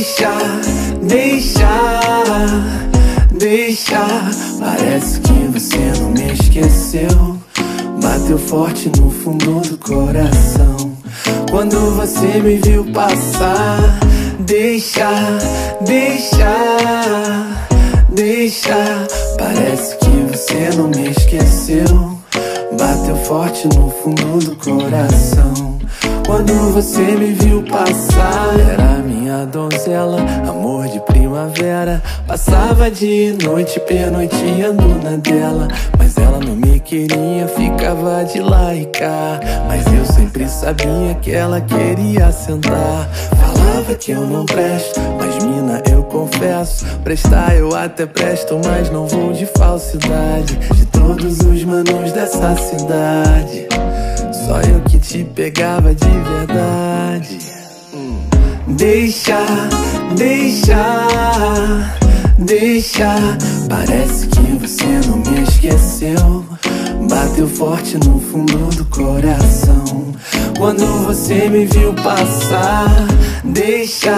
deixa. Parece que você não me esqueceu. Bateu forte no fundo do coração quando você me viu passar. Deixa. Parece que você não me esqueceu. Bateu forte no fundo do coração quando você me viu passar. Era minha donzela, amor de primavera. Passava de noite pernoiteando na dela, mas ela não me queria, ficava de lá e cá. Mas eu sempre sabia que ela queria sentar. Falava que eu não presto, mas mina, eu confesso, prestar eu até presto, mas não vou de falsidade. De todos os manos dessa cidade, só eu que te pegava de verdade. Deixa. Parece que você não me esqueceu. Bateu forte no fundo do coração quando você me viu passar. Deixa.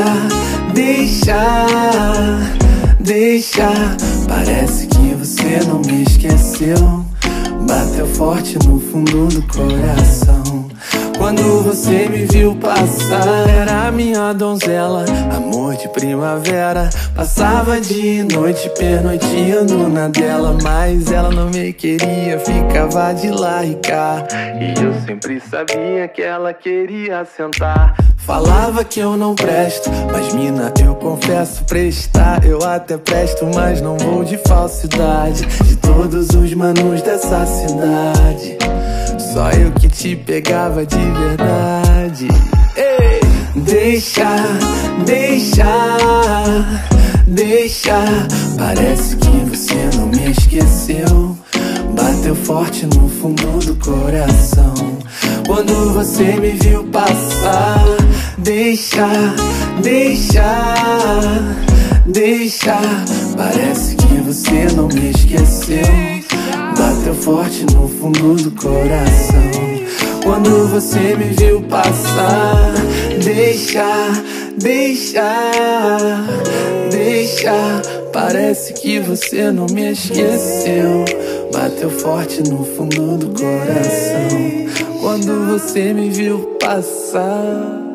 Parece que você não me esqueceu. Bateu forte no fundo do coração quando você me viu passar. Era minha donzela, amor de primavera. Passava de noite pernoiteando na dela, mas ela não me queria, ficava de lá e cá. E eu sempre sabia que ela queria sentar. Falava que eu não presto, mas mina, eu confesso, prestar eu até presto, mas não vou de falsidade. De todos os manos dessa cidade, só eu que te pegava de verdade. Ei! Deixa. Parece que você não me esqueceu. Bateu forte no fundo do coração quando você me viu passar. Deixa. Parece que você não me esqueceu. Bateu forte no fundo do coração quando você me viu passar. Deixa. Parece que você não me esqueceu. Bateu forte no fundo do coração quando você me viu passar.